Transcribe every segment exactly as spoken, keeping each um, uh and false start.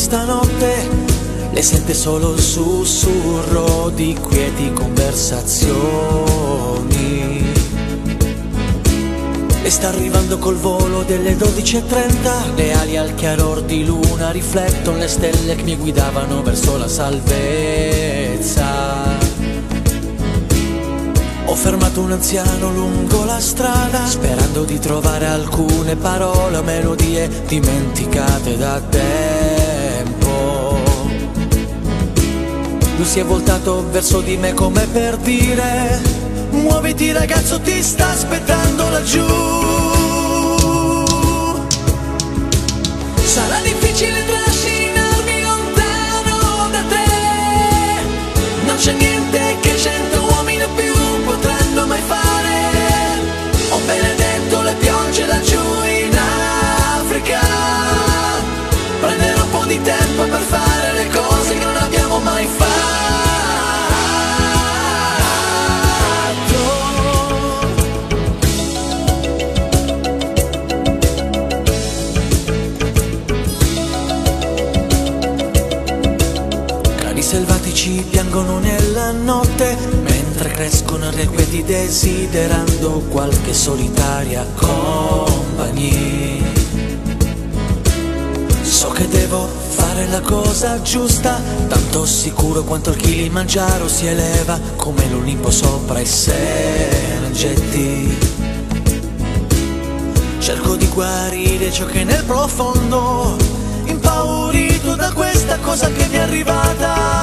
stanotte le sente solo il sussurro di quieti conversazioni. E sta arrivando col volo delle dodici e trenta, le ali al chiaror di luna riflettono le stelle che mi guidavano verso la salvezza. Ho fermato un anziano lungo la strada, sperando di trovare alcune parole o melodie dimenticate da tempo. Lui si è voltato verso di me come per dire: muoviti ragazzo, ti sta aspettando laggiù. Sarà difficile trascinarmi lontano da te, non c'è niente che cento uomini o più potranno mai fare. Ho benedetto le piogge laggiù in Africa, prenderò un po' di tempo per fare le cose che non abbiamo mai fatto. Cani selvatici piangono nella notte, mentre crescono irrequieti desiderando qualche solitaria compagnia. So che devo fare la cosa giusta, tanto sicuro quanto il Kilimangiaro si eleva come l'Olimpo sopra i Serengeti. Cerco di guarire ciò che è nel profondo, impaurito da questa cosa che mi è arrivata.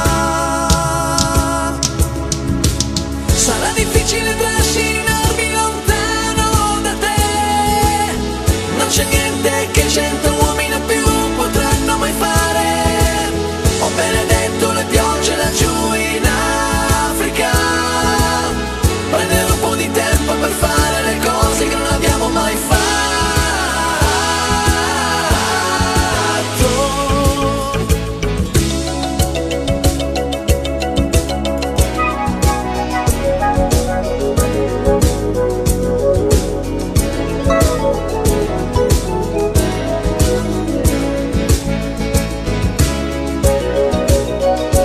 Sarà difficile trascinarmi lontano da te, non c'è niente che cento uomini o più potranno mai fare. Ho benedetto le piogge laggiù in Africa, prenderò un po' di tempo per fare le cose che non abbiamo mai fatto.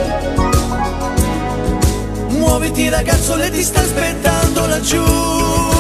Muoviti ragazzo, lei ti sta aspettando laggiù.